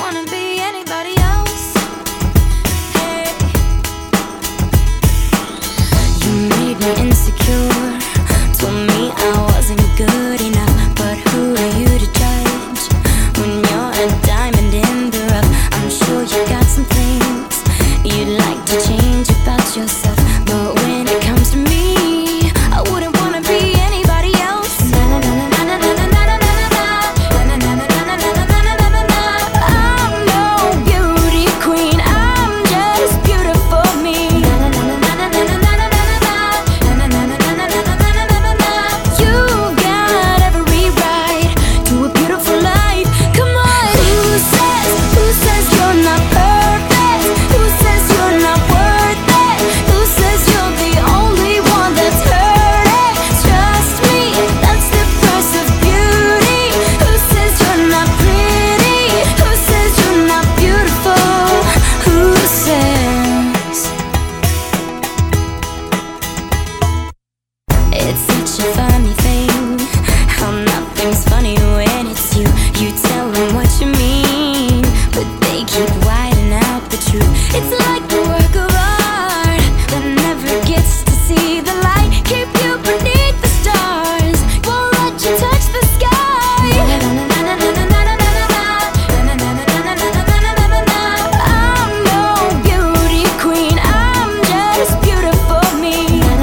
wanna be anybody else. Hey, you made me insecure, told me I wasn't good enough. But who are you to judge when you're a diamond in the rough? I'm sure you got some things you'd like to change about yourself, but when it comes to me, I wouldn't wanna be anybody else. I'm no beauty queen, I'm just beautiful me. You got every right to a beautiful life. Come on. Who says you're not perfect? Who says you're not worth it? Who says you're the only one that's hurting? Trust me, that's the price of beauty. Who says you're not pretty? Who says you're not beautiful? Who says? It's such a funny thing how nothing's funny when it's you. You tell them what you mean, but they keep whiting out the truth. It's like a work of art that never gets to see the light. Keep you beneath the stars, won't let you touch the sky. I'm no beauty queen, I'm just beautiful me.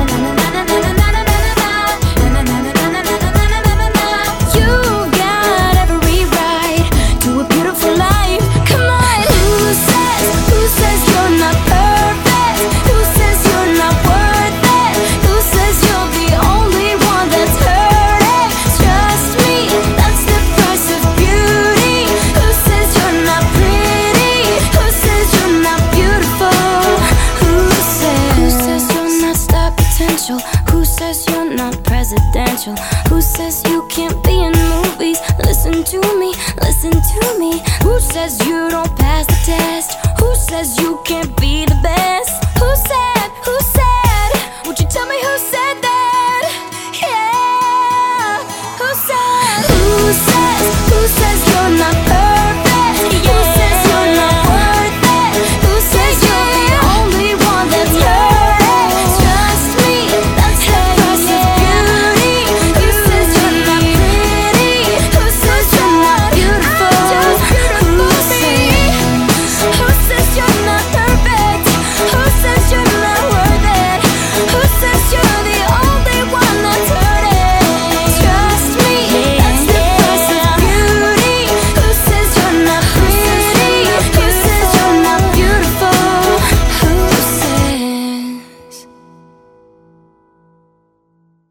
You got every right to a beautiful life. Come on. Who says you're not perfect? Who says you're not worth it? Who says you're the only one that's hurting? Trust me, that's the price of beauty. Who says you're not pretty? Who says you're not beautiful? Who says you're not star potential? Who says you're not presidential? Who says you can't be in movies? Listen to me, listen to me. Who says you don't pass the test? Who says you